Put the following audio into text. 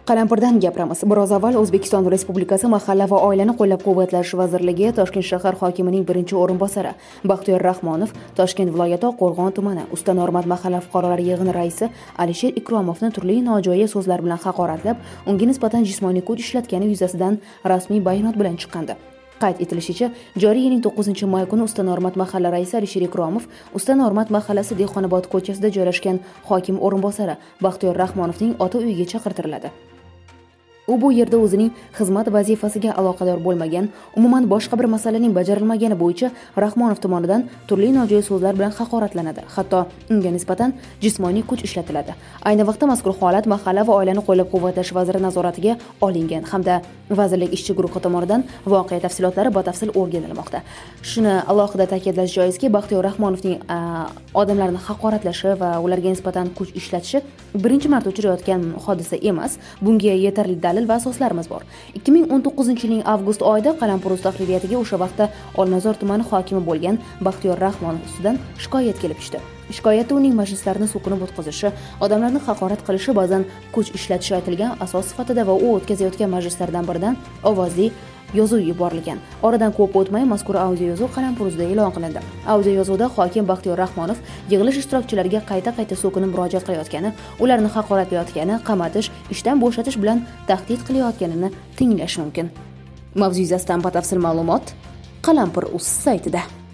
Qalampirdan gapiramiz. Biroz avval O'zbekiston Respublikasi Mahalla va oilani qo'llab-quvvatlash vazirligi Toshkent shahar hokimining birinchi o'rinbosari Baxtiyor Rahmonov Toshkent viloyati Qo'rg'on tumani Usta Normat mahalla fuqarolar yig'ini raisi Alisher Ikromovni turli nojo'ya so'zlar bilan haqoratlab, unga nisbatan jismoniy kuch ishlatgani yuzasidan rasmiy bayonot bilan chiqqandi. Qayd etilishicha, joriy yilning 9-may kuni Usta Normat mahalla raisi Alisher Ikromov Usta Normat mahallasi Dehqonobod ko'chasida joylashgan hokim o'rinbosari Baxtiyor Rahmonovning ota uyiga chaqirtiriladi. U bu yerda o'zining xizmat vazifasiga aloqador bo'lmagan, umuman boshqa bir masalaning bajarilmagani bo'yicha Rahmonov tomonidan turli nojo'ya so'zlar bilan haqoratlanadi, hatto unga nisbatan jismoniy kuch ishlatiladi. Ayni vaqtda mazkur holat Mahalla va oilani qo'llab-quvvatlash vaziri nazoratiga olingan hamda vazirlik ishchi guruhi tomonidan voqea tafsilotlari batafsil o'rganilmoqda. Shuni alohida ta'kidlash joizki, Baxtiyor Rahmonovning odamlarni haqoratlashi va ularga nisbatan kuch ishlatishi birinchi marta uchrayotgan hodisa emas. Bunga yetarli dalil va asoslarimiz bor. 2019-yilning avgust oyida Qalampir tahririyatiga o'sha vaqtda Olmazor tumani hokimi bo'lgan Baxtiyor Rahmonov ustidan shikoyat kelib tushdi. Shikoyatda uning majlislarni so'kinib o'tkazishi, odamlarni haqorat qilishi, ba'zan kuch ishlatishi aytilgan asos sifatida va u o'tkazayotgan majlislardan biridan ovozli yozuv yuborilgan. Oradan ko'p o'tmay mazkur audio yozuv Qalampirda e'lon qilindi. Audio yozuvda hokim Baxtiyor Rahmonov yig'ilish ishtirokchilariga qayta so'kinib murojaat qilayotgani, ularni haqoratlayotgani, qamatish, ishdan bo'shatish bilan tahdid qilayotganini tinglash mumkin. Mavzu yuzasidan batafsil ma'lumot Qalampir.uz saytida.